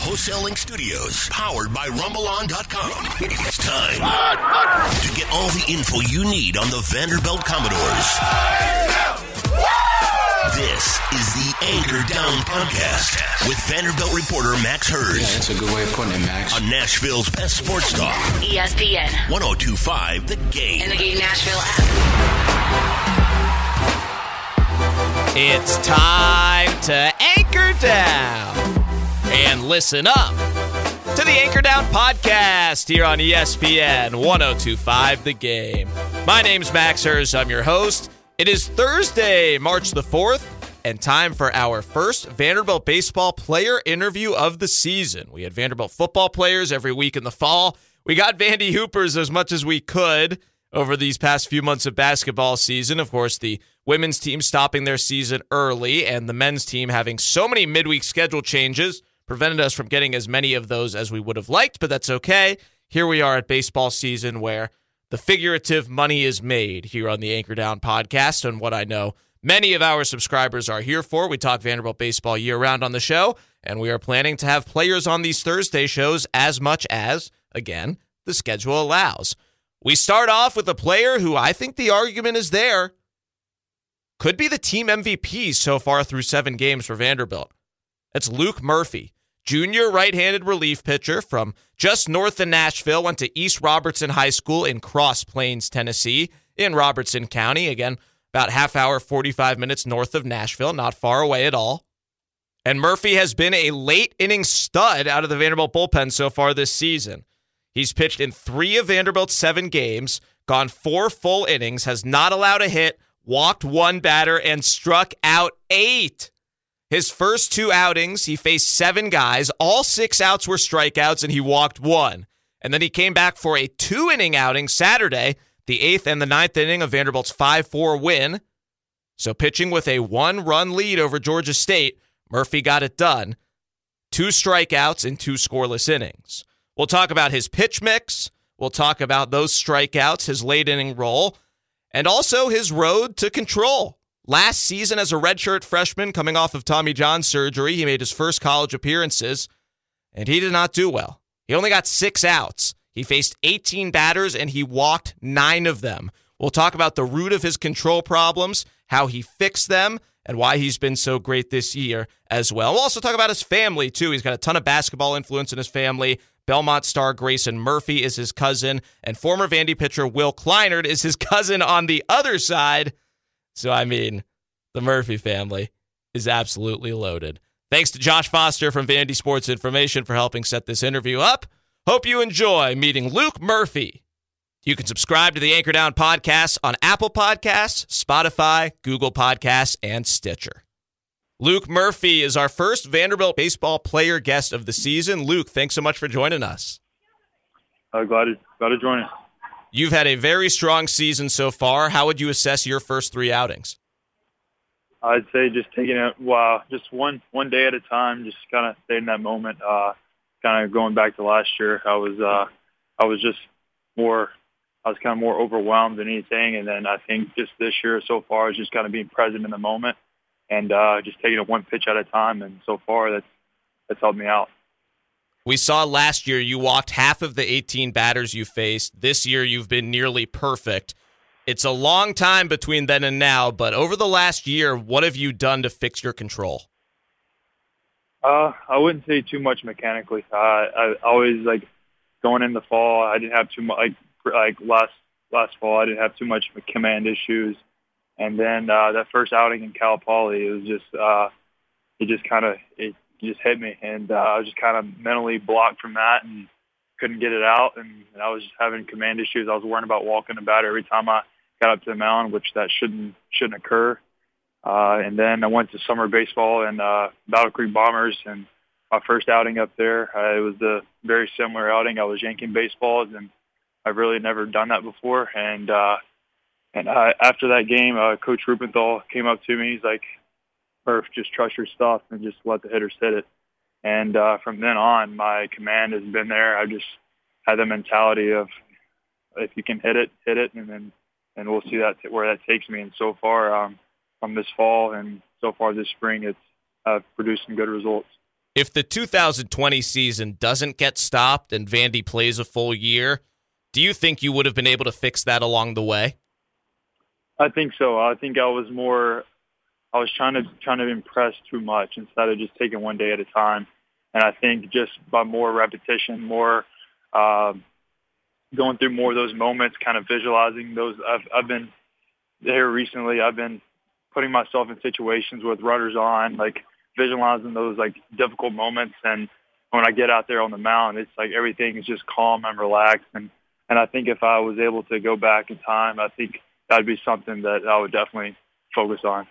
Wholesaling Studios, powered by RumbleOn.com. It's time to get all the info you need on the Vanderbilt Commodores. This is the Anchor Down Podcast with Vanderbilt reporter Max Hers. Yeah, that's a good way of putting it, Max. On Nashville's best sports talk. ESPN 102.5 The Game. and the Game Nashville app. It's time to anchor down and listen up to the Anchor Down Podcast here on ESPN 102.5 The Game. My name's Max Hers. I'm your host. It is Thursday, March the 4th, and time for our first Vanderbilt baseball player interview of the season. We had Vanderbilt football players every week in the fall. We got Vandy Hoopers as much as we could over these past few months of basketball season. Of course, the women's team stopping their season early and the men's team having so many midweek schedule changes prevented us from getting as many of those as we would have liked, but that's okay. Here we are at baseball season where the figurative money is made here on the Anchor Down Podcast, and what I know many of our subscribers are here for. We talk Vanderbilt baseball year-round on the show, and we are planning to have players on these Thursday shows as much as, again, the schedule allows. We start off with a player who I think the argument is there. Could be the team MVP so far through 7 games for Vanderbilt. That's Luke Murphy, junior right-handed relief pitcher from just north of Nashville, went to East Robertson High School in Cross Plains, Tennessee, in Robertson County. Again, about half hour, 45 minutes north of Nashville, not far away at all. And Murphy has been a late-inning stud out of the Vanderbilt bullpen so far this season. He's pitched in 3 of Vanderbilt's 7 games, gone 4 full innings, has not allowed a hit, walked 1 batter, and struck out 8. His first 2 outings, he faced 7 guys. All 6 outs were strikeouts, and he walked 1. And then he came back for a 2-inning outing Saturday, the 8th and the 9th inning of Vanderbilt's 5-4 win. So pitching with a 1-run lead over Georgia State, Murphy got it done. 2 strikeouts in 2 scoreless innings. We'll talk about his pitch mix. We'll talk about those strikeouts, his late-inning role, and also his road to control. Last season as a redshirt freshman coming off of Tommy John surgery, he made his first college appearances, and he did not do well. He only got 6 outs. He faced 18 batters, and he walked 9 of them. We'll talk about the root of his control problems, how he fixed them, and why he's been so great this year as well. We'll also talk about his family, too. He's got a ton of basketball influence in his family. Belmont star Grayson Murphy is his cousin, and former Vandy pitcher Will Kleinert is his cousin on the other side. So, I mean, the Murphy family is absolutely loaded. Thanks to Josh Foster from Vandy Sports Information for helping set this interview up. Hope you enjoy meeting Luke Murphy. You can subscribe to the Anchor Down Podcast on Apple Podcasts, Spotify, Google Podcasts, and Stitcher. Luke Murphy is our first Vanderbilt baseball player guest of the season. Luke, thanks so much for joining us. Glad to join us. You've had a very strong season so far. How would you assess your first 3 outings? I'd say just taking it just one day at a time, just kind of staying in that moment. Kind of going back to last year, I was kind of more overwhelmed than anything, and then I think just this year so far is just kind of being present in the moment and just taking it 1 pitch at a time. And so far, that's helped me out. We saw last year you walked half of the 18 batters you faced. This year you've been nearly perfect. It's a long time between then and now, but over the last year, what have you done to fix your control? I wouldn't say too much mechanically. I always, going in the fall, I didn't have too much, last fall, I didn't have too much command issues. And then that first outing in Cal Poly, it was just, it just hit me, and I was just kind of mentally blocked from that and couldn't get it out, and I was just having command issues. I was worrying about walking the batter every time I got up to the mound, which that shouldn't occur. And then I went to summer baseball in Battle Creek Bombers, and my first outing up there, it was a very similar outing. I was yanking baseballs, and I've really never done that before. And after that game, Coach Rubenthal came up to me. He's like, "Murph, just trust your stuff and just let the hitters hit it." And from then on, my command has been there. I just had the mentality of, if you can hit it, and we'll see where that takes me. And so far, from this fall and so far this spring, it's produced some good results. If the 2020 season doesn't get stopped and Vandy plays a full year, do you think you would have been able to fix that along the way? I think so. I think I was trying to impress too much instead of just taking one day at a time. And I think just by more repetition, more going through more of those moments, kind of visualizing those. I've been there recently. I've been putting myself in situations with runners on, like visualizing those like difficult moments. And when I get out there on the mound, it's like everything is just calm and relaxed. And I think if I was able to go back in time, I think that'd be something that I would definitely focus on.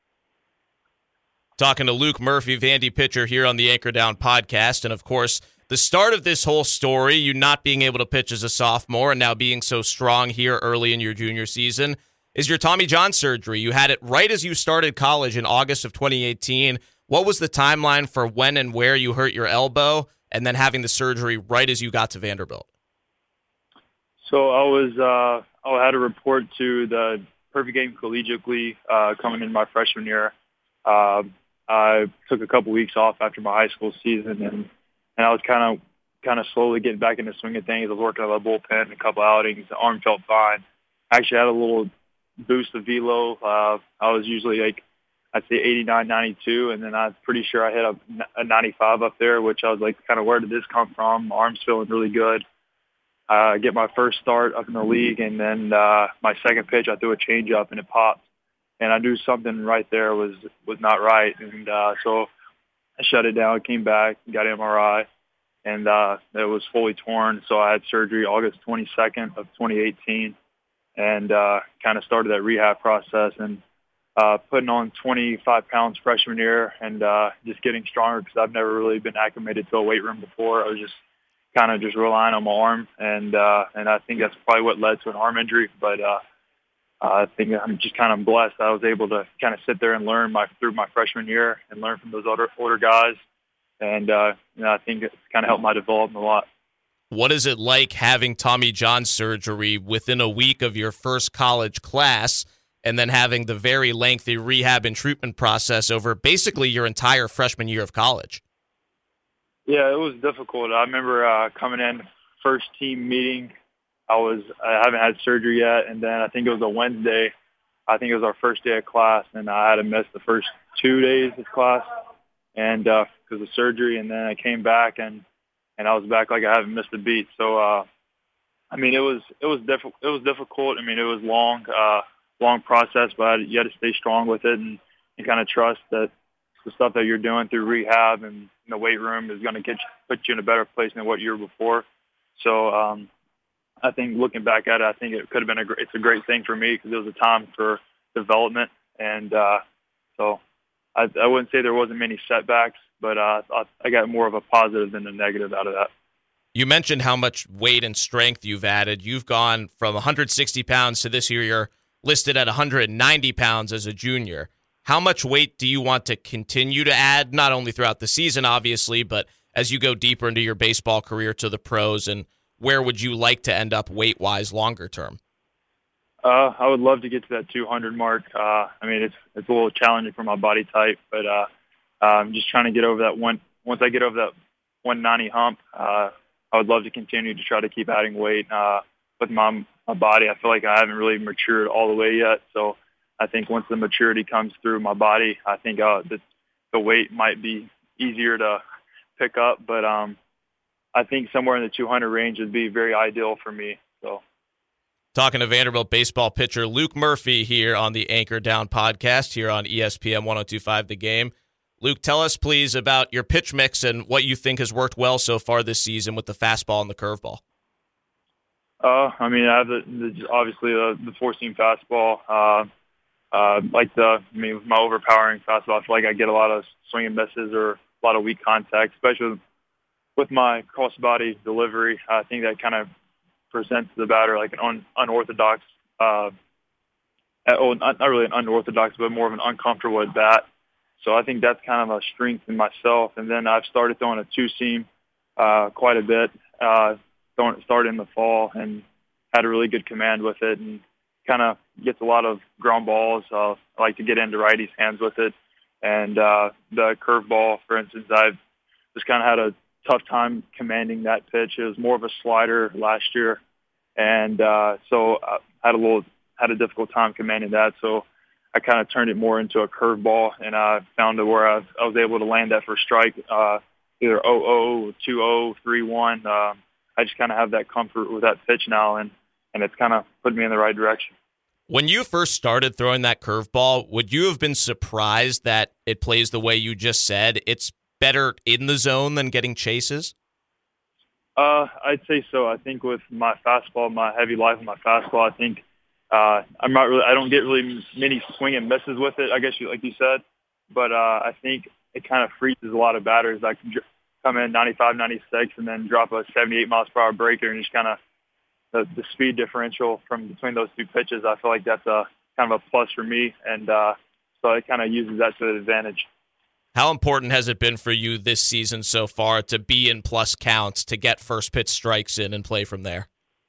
Talking to Luke Murphy, Vandy pitcher, here on the Anchor Down podcast. And, of course, the start of this whole story, you not being able to pitch as a sophomore and now being so strong here early in your junior season, is your Tommy John surgery. You had it right as you started college in August of 2018. What was the timeline for when and where you hurt your elbow and then having the surgery right as you got to Vanderbilt? So I had a report to the Perfect Game Collegiate League coming in my freshman year. I took a couple weeks off after my high school season, and I was kind of slowly getting back into the swing of things. I was working on the bullpen, a couple outings. The arm felt fine. I actually had a little boost of velo. I was usually like, I'd say 89, 92, and then I'm pretty sure I hit a 95 up there, which I was like, kind of where did this come from? My arm's feeling really good. I get my first start up in the league, and then my second pitch, I threw a changeup, and it popped. And I knew something right there was not right. And so I shut it down, came back, got an MRI, and it was fully torn. So I had surgery August 22nd of 2018 and kind of started that rehab process and putting on 25 pounds freshman year and just getting stronger because I've never really been acclimated to a weight room before. I was just kind of just relying on my arm, and I think that's probably what led to an arm injury. But I think I'm just kind of blessed. I was able to kind of sit there and learn through my freshman year and learn from those older guys. And I think it's kind of helped my development a lot. What is it like having Tommy John surgery within a week of your first college class and then having the very lengthy rehab and treatment process over basically your entire freshman year of college? Yeah, it was difficult. I remember coming in, first team meeting. I haven't had surgery yet, and then I think it was a Wednesday. I think it was our first day of class, and I had to miss the first 2 days of class, and because of surgery. And then I came back, and I was back like I haven't missed a beat. So, I mean, it was difficult. It was difficult. I mean, it was long process, but you had to stay strong with it and kind of trust that the stuff that you're doing through rehab and in the weight room is going to put you in a better place than what you were before. So, I think looking back at it, I think it could have been it's a great thing for me because it was a time for development. And so I wouldn't say there wasn't many setbacks, but I got more of a positive than a negative out of that. You mentioned how much weight and strength you've added. You've gone from 160 pounds to this year you're listed at 190 pounds as a junior. How much weight do you want to continue to add, not only throughout the season, obviously, but as you go deeper into your baseball career to the pros, and where would you like to end up weight-wise longer term? I would love to get to that 200 mark. I mean, it's a little challenging for my body type, but I'm just trying to get over that one. Once I get over that 190 hump, I would love to continue to try to keep adding weight with my body. I feel like I haven't really matured all the way yet, so I think once the maturity comes through my body, I think the weight might be easier to pick up, but I think somewhere in the 200 range would be very ideal for me. So, talking to Vanderbilt baseball pitcher Luke Murphy here on the Anchor Down podcast here on ESPN 102.5 The Game. Luke, tell us please about your pitch mix and what you think has worked well so far this season with the fastball and the curveball. I mean, I have obviously the four-seam fastball. With my overpowering fastball, I feel like I get a lot of swing and misses or a lot of weak contact, especially with my cross-body delivery. I think that kind of presents the batter like an unorthodox, not really an unorthodox, but more of an uncomfortable at bat. So I think that's kind of a strength in myself. And then I've started throwing a two-seam quite a bit, started in the fall and had a really good command with it and kind of gets a lot of ground balls. I like to get into righties' hands with it. And the curveball, for instance, I've just kind of had a tough time commanding that pitch. It was more of a slider last year, and so I had a difficult time commanding that. So I kind of turned it more into a curveball, and I found it where I was able to land that for strike, either 0-0, 2-0, 3-1. I just kind of have that comfort with that pitch now, and it's kind of put me in the right direction. When you first started throwing that curveball, would you have been surprised that it plays the way you just said? It's better in the zone than getting chases? I'd say so. I think with my fastball, my heavy life on my fastball, I think I don't get really many swing and misses with it, I guess like you said. But I think it kind of freezes a lot of batters. I can come in 95, 96, and then drop a 78 miles per hour breaker, and just kind of the speed differential from between those two pitches. I feel like that's a kind of a plus for me, and so it kind of uses that to the advantage. How important has it been for you this season so far to be in plus counts, to get first pitch strikes in and play from there?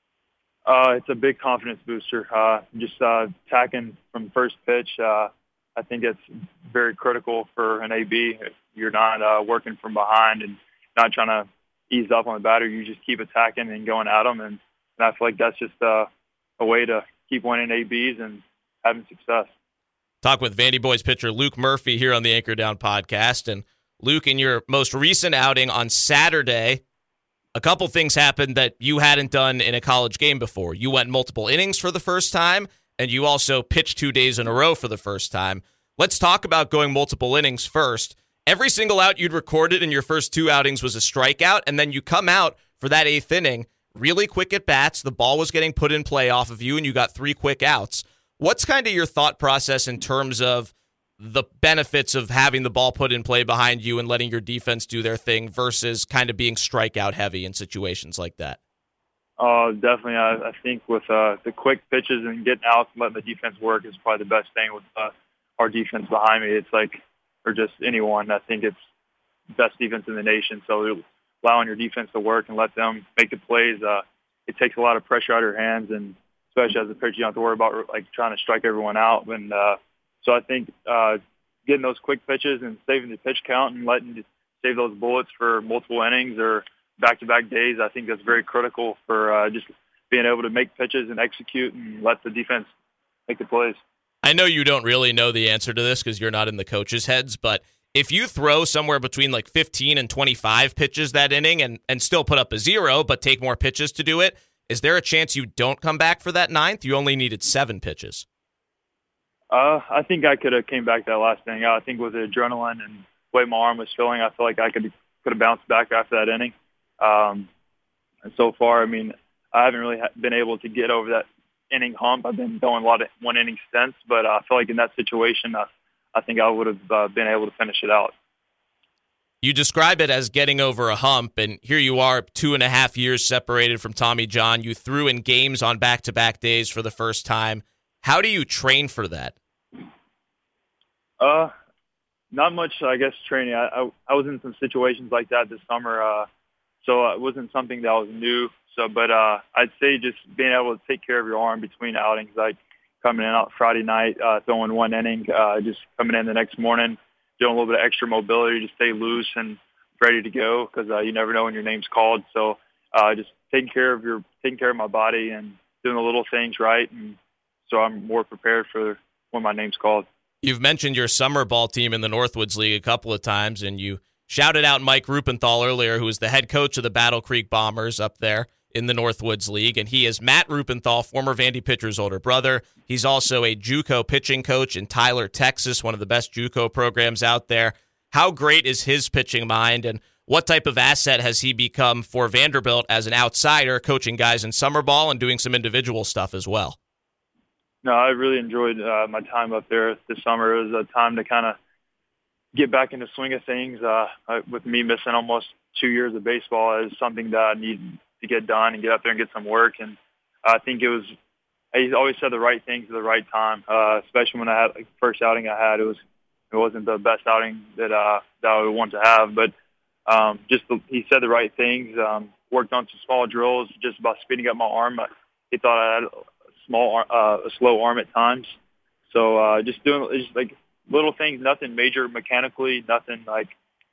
It's a big confidence booster. Just tacking from first pitch, I think it's very critical for an AB. If you're not working from behind and not trying to ease up on the batter, you just keep attacking and going at them. And I feel like that's just a way to keep winning ABs and having success. Talk with Vandy Boys pitcher Luke Murphy here on the Anchor Down podcast. And Luke, in your most recent outing on Saturday, a couple things happened that you hadn't done in a college game before. You went multiple innings for the first time, and you also pitched 2 days in a row for the first time. Let's talk about going multiple innings first. Every single out you'd recorded in your first 2 outings was a strikeout, and then you come out for that 8th inning, really quick at bats. The ball was getting put in play off of you, and you got 3 quick outs. What's kind of your thought process in terms of the benefits of having the ball put in play behind you and letting your defense do their thing versus kind of being strikeout heavy in situations like that? Definitely. I think with the quick pitches and getting out and letting the defense work is probably the best thing with our defense behind me. It's like, or just anyone, I think it's best defense in the nation. So allowing your defense to work and let them make the plays, it takes a lot of pressure out of your hands, and especially as a pitcher, you don't have to worry about like trying to strike everyone out. And so I think getting those quick pitches and saving the pitch count and save those bullets for multiple innings or back-to-back days, I think that's very critical for just being able to make pitches and execute and let the defense make the plays. I know you don't really know the answer to this because you're not in the coaches' heads, but if you throw somewhere between like 15 and 25 pitches that inning and still put up a 0 but take more pitches to do it, is there a chance you don't come back for that 9th? You only needed 7 pitches. I think I could have came back that last inning. I think with the adrenaline and the way my arm was feeling, I feel like I could have bounced back after that inning. And so far, I mean, I haven't really been able to get over that inning hump. I've been going a lot of one-inning stints, but I feel like in that situation, I think I would have been able to finish it out. You describe it as getting over a hump, and here you are 2.5 years separated from Tommy John. You threw in games on back-to-back days for the first time. How do you train for that? Not much, I guess, training. I was in some situations like that this summer, so it wasn't something that was new. But I'd say just being able to take care of your arm between outings, like coming in out Friday night, throwing 1 inning, just coming in the next morning, doing a little bit of extra mobility to stay loose and ready to go because you never know when your name's called. So just taking care of my body and doing the little things right, and so I'm more prepared for when my name's called. You've mentioned your summer ball team in the Northwoods League a couple of times, and you shouted out Mike Rupenthal earlier, who is the head coach of the Battle Creek Bombers up there in the Northwoods League, and he is Matt Rupenthal, former Vandy pitcher's older brother. He's also a JUCO pitching coach in Tyler, Texas, one of the best JUCO programs out there. How great is his pitching mind, and what type of asset has he become for Vanderbilt as an outsider, coaching guys in summer ball and doing some individual stuff as well? No, I really enjoyed my time up there this summer. It was a time to kind of get back into swing of things. With me missing almost 2 years of baseball, is something that I need to get done and get up there and get some work. And I think he always said the right things at the right time, especially when I had the first outing I had. It wasn't the best outing that I would want to have, but he said the right things. Worked on some small drills, just about speeding up my arm. He thought I had a slow arm at times. So just like little things, nothing major mechanically, nothing like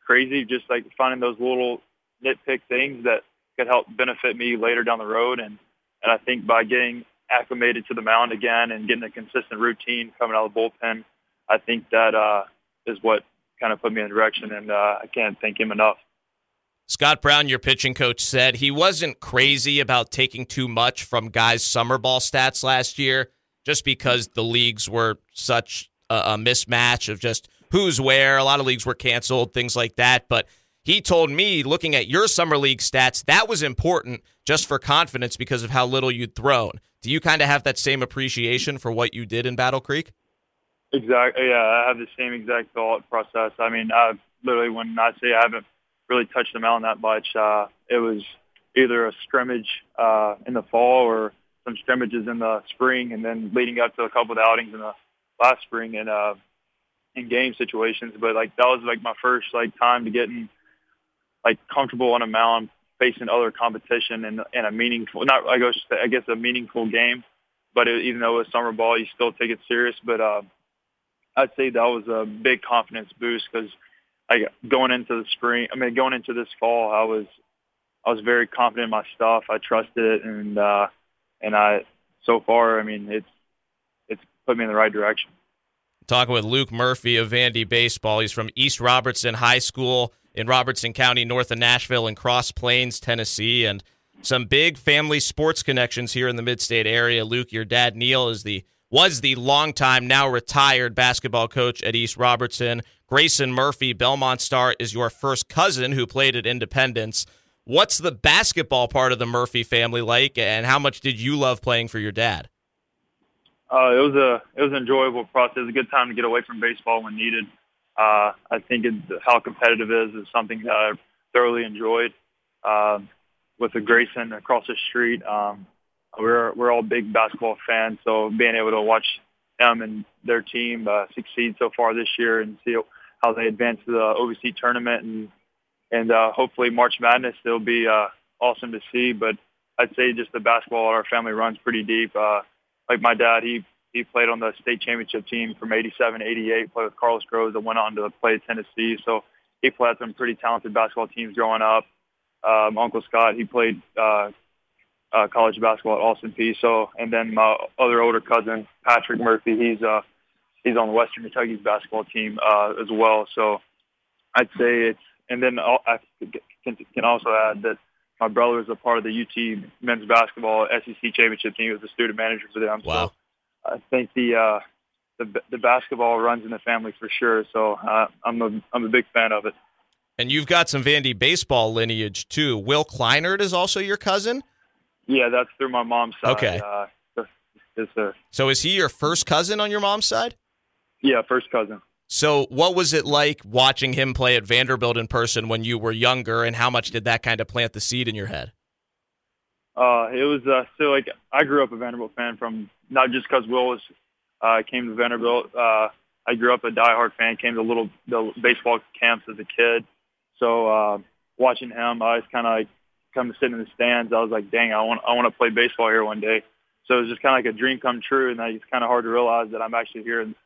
crazy, just like finding those little nitpick things that could help benefit me later down the road. And I think by getting acclimated to the mound again and getting a consistent routine coming out of the bullpen, I think that is what kind of put me in the direction, and I can't thank him enough. Scott Brown, your pitching coach, said he wasn't crazy about taking too much from guys' summer ball stats last year just because the leagues were such a mismatch of just who's where. A lot of leagues were canceled, things like that. But he told me, looking at your summer league stats, that was important just for confidence because of how little you'd thrown. Do you kind of have that same appreciation for what you did in Battle Creek? Exactly. Yeah, I have the same exact thought process. I mean, literally, when I say I haven't really touched the mound that much, it was either a scrimmage in the fall or some scrimmages in the spring, and then leading up to a couple of outings in the last spring and in game situations. But like that was like my first like time to getting like comfortable on a mound, facing other competition in a meaningful, not I guess a meaningful game. But even though it was summer ball, you still take it serious. But I'd say that was a big confidence boost because going into this fall, I was very confident in my stuff. I trusted it, and I so far, I mean, it's put me in the right direction. Talking with Luke Murphy of Vandy Baseball. He's from East Robertson High School in Robertson County, north of Nashville, in Cross Plains, Tennessee, and some big family sports connections here in the mid-state area. Luke, your dad, Neil, was the longtime, now retired basketball coach at East Robertson. Grayson Murphy, Belmont star, is your first cousin who played at Independence. What's the basketball part of the Murphy family like, and how much did you love playing for your dad? It was an enjoyable process. It was a good time to get away from baseball when needed. I think how competitive it is something that I thoroughly enjoyed. With the Grayson across the street, we're all big basketball fans, so being able to watch them and their team succeed so far this year and see how they advance to the OVC tournament and hopefully March Madness, it'll be awesome to see. But I'd say just the basketball our family runs pretty deep. Like my dad, he played on the state championship team from 87, 88, played with Carlos Groves and went on to play at Tennessee. So he played some pretty talented basketball teams growing up. Uncle Scott, he played college basketball at Austin Peay. So, and then my other older cousin, Patrick Murphy, he's on the Western Kentucky's basketball team as well. So I'd say it's, and then I can also add that my brother is a part of the UT men's basketball SEC championship team. He was a student manager for them. Wow. So I think the basketball runs in the family for sure. So I'm a big fan of it. And you've got some Vandy baseball lineage too. Will Kleinert is also your cousin? Yeah, that's through my mom's side. Okay. Yes, sir. So is he your first cousin on your mom's side? Yeah, first cousin. So what was it like watching him play at Vanderbilt in person when you were younger, and how much did that kind of plant the seed in your head? It was so like I grew up a Vanderbilt fan from not just because Will came to Vanderbilt. I grew up a diehard fan. Came to the baseball camps as a kid. So watching him, I was kind of like come to sit in the stands. I was like, dang, I want to play baseball here one day. So it was just kind of like a dream come true, and it's kind of hard to realize that I'm actually here in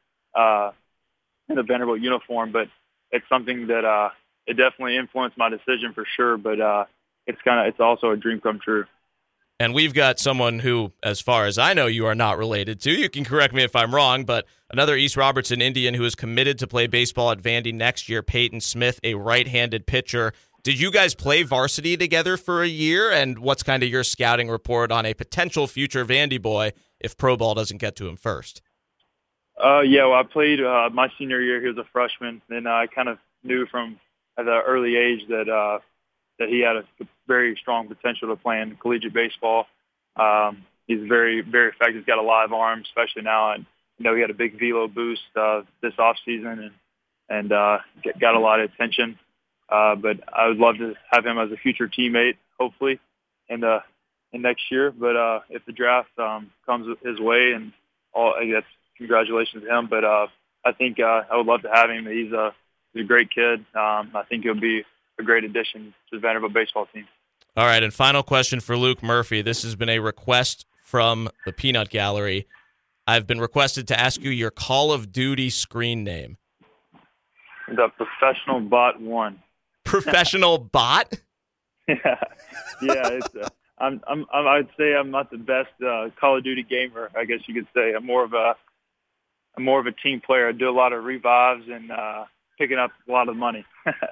the Vanderbilt uniform. But it's something that it definitely influenced my decision for sure. But it's also a dream come true. And we've got someone who, as far as I know, you are not related to. You can correct me if I'm wrong, but another East Robertson Indian who is committed to play baseball at Vandy next year, Peyton Smith, a right-handed pitcher. Did you guys play varsity together for a year? And what's kind of your scouting report on a potential future Vandy boy if pro ball doesn't get to him first? Yeah, well, I played my senior year. He was a freshman, and I kind of knew from at an early age that he had a very strong potential to play in collegiate baseball. He's very, very effective. He's got a live arm, especially now. And he had a big velo boost this off season and got a lot of attention. But I would love to have him as a future teammate, hopefully, in next year. But if the draft comes his way, and I guess congratulations to him. But I think I would love to have him. He's a great kid. I think he'll be a great addition to the Vanderbilt baseball team. All right, and final question for Luke Murphy. This has been a request from the Peanut Gallery. I've been requested to ask you your Call of Duty screen name. The Professional Bot 1. professional bot? Yeah. It's I'd say I'm not the best Call of Duty gamer. I guess you could say I'm more of a team player. I do a lot of revives and picking up a lot of money.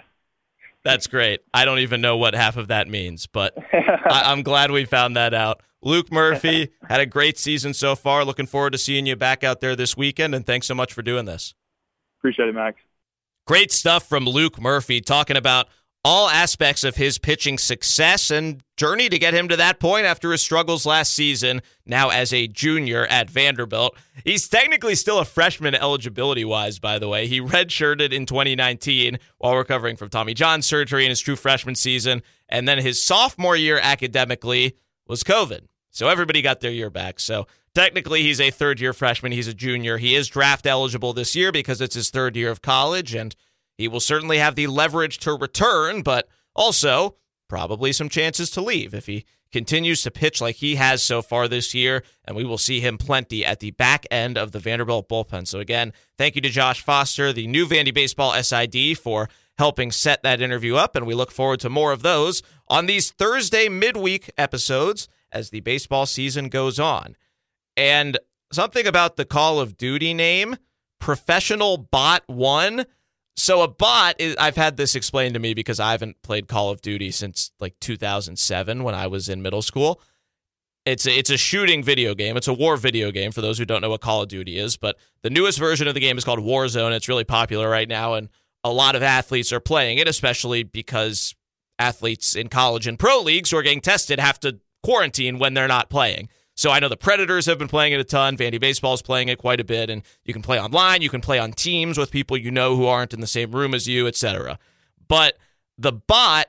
That's great. I don't even know what half of that means, but I'm glad we found that out. Luke Murphy had a great season so far. Looking forward to seeing you back out there this weekend, and thanks so much for doing this. Appreciate it, Max. Great stuff from Luke Murphy, talking about all aspects of his pitching success and journey to get him to that point after his struggles last season, now as a junior at Vanderbilt. He's technically still a freshman eligibility-wise, by the way. He redshirted in 2019 while recovering from Tommy John surgery in his true freshman season, and then his sophomore year academically was COVID. So everybody got their year back. So technically he's a third-year freshman. He's a junior. He is draft eligible this year because it's his third year of college, and he will certainly have the leverage to return, but also probably some chances to leave if he continues to pitch like he has so far this year, and we will see him plenty at the back end of the Vanderbilt bullpen. So again, thank you to Josh Foster, the new Vandy Baseball SID, for helping set that interview up, and we look forward to more of those on these Thursday midweek episodes as the baseball season goes on. And something about the Call of Duty name, Professional Bot 1. So a bot is, I've had this explained to me because I haven't played Call of Duty since like 2007 when I was in middle school. It's a shooting video game. It's a war video game for those who don't know what Call of Duty is. But the newest version of the game is called Warzone. It's really popular right now, and a lot of athletes are playing it, especially because athletes in college and pro leagues who are getting tested have to quarantine when they're not playing. So I know the Predators have been playing it a ton. Vandy Baseball is playing it quite a bit, and you can play online. You can play on teams with people you know who aren't in the same room as you, etc. But the bot,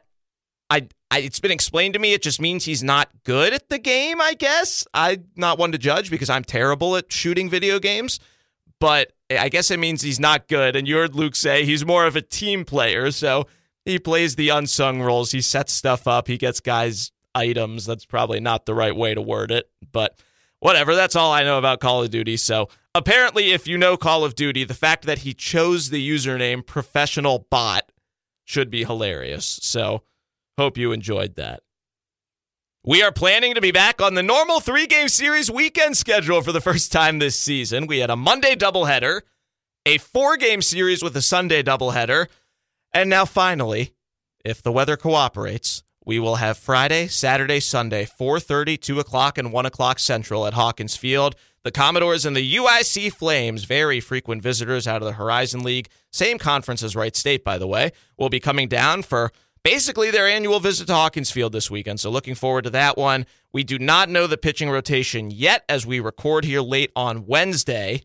it's been explained to me, it just means he's not good at the game, I guess. I'm not one to judge because I'm terrible at shooting video games, but I guess it means he's not good. And you heard Luke say he's more of a team player, so he plays the unsung roles. He sets stuff up. He gets guys items. That's probably not the right way to word it, but whatever. That's all I know about Call of Duty. So apparently, if you know Call of Duty, the fact that he chose the username Professional Bot should be hilarious. So hope you enjoyed that. We are planning to be back on the normal 3-game series weekend schedule for the first time this season. We had a Monday doubleheader, a 4-game series with a Sunday doubleheader, and now finally, if the weather cooperates, we will have Friday, Saturday, Sunday, 4:30, 2 o'clock, and 1 o'clock Central at Hawkins Field. The Commodores and the UIC Flames, very frequent visitors out of the Horizon League, same conference as Wright State, by the way, will be coming down for basically their annual visit to Hawkins Field this weekend. So looking forward to that one. We do not know the pitching rotation yet as we record here late on Wednesday.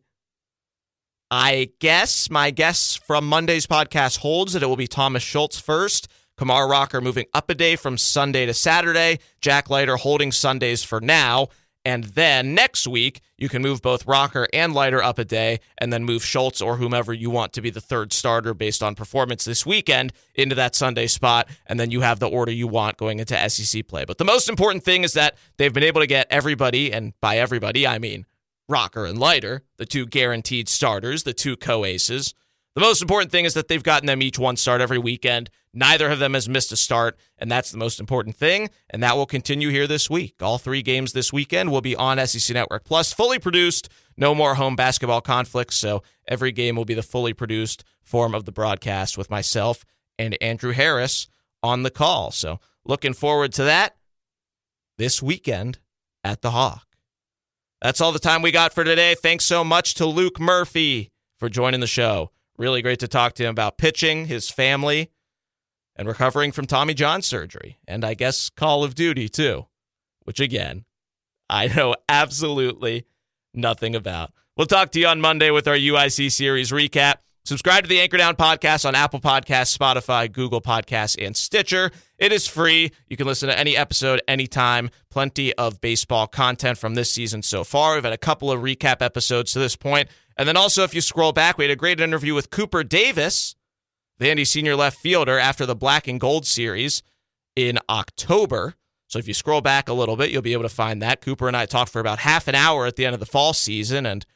I guess my guess from Monday's podcast holds that it will be Thomas Schultz first, Kumar Rocker moving up a day from Sunday to Saturday, Jack Leiter holding Sundays for now, and then next week you can move both Rocker and Leiter up a day and then move Schultz or whomever you want to be the third starter based on performance this weekend into that Sunday spot, and then you have the order you want going into SEC play. But the most important thing is that they've been able to get everybody, and by everybody I mean Rocker and Leiter, the two guaranteed starters, the two co-aces. The most important thing is that they've gotten them each one start every weekend. Neither of them has missed a start, and that's the most important thing, and that will continue here this week. All 3 games this weekend will be on SEC Network Plus, fully produced, no more home basketball conflicts, so every game will be the fully produced form of the broadcast with myself and Andrew Harris on the call. So looking forward to that this weekend at the Hawk. That's all the time we got for today. Thanks so much to Luke Murphy for joining the show. Really great to talk to him about pitching, his family, and recovering from Tommy John surgery. And I guess Call of Duty, too, which, again, I know absolutely nothing about. We'll talk to you on Monday with our UIC series recap. Subscribe to the Anchor Down podcast on Apple Podcasts, Spotify, Google Podcasts, and Stitcher. It is free. You can listen to any episode anytime. Plenty of baseball content from this season so far. We've had a couple of recap episodes to this point. And then also, if you scroll back, we had a great interview with Cooper Davis, Vandy senior left fielder, after the Black and Gold series in October. So if you scroll back a little bit, you'll be able to find that. Cooper and I talked for about half an hour at the end of the fall season, and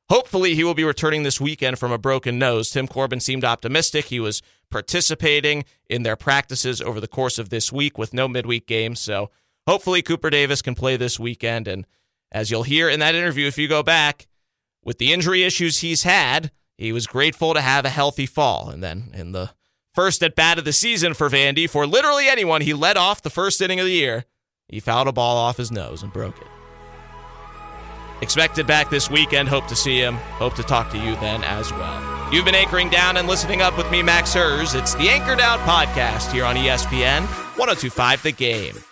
hopefully he will be returning this weekend from a broken nose. Tim Corbin seemed optimistic. He was participating in their practices over the course of this week with no midweek games. So hopefully Cooper Davis can play this weekend. And as you'll hear in that interview, if you go back, with the injury issues he's had, he was grateful to have a healthy fall. And then in the first at-bat of the season for Vandy, for literally anyone, he led off the first inning of the year. He fouled a ball off his nose and broke it. Expected back this weekend. Hope to see him. Hope to talk to you then as well. You've been anchoring down and listening up with me, Max Hers. It's the Anchor Down Podcast here on ESPN 102.5 The Game.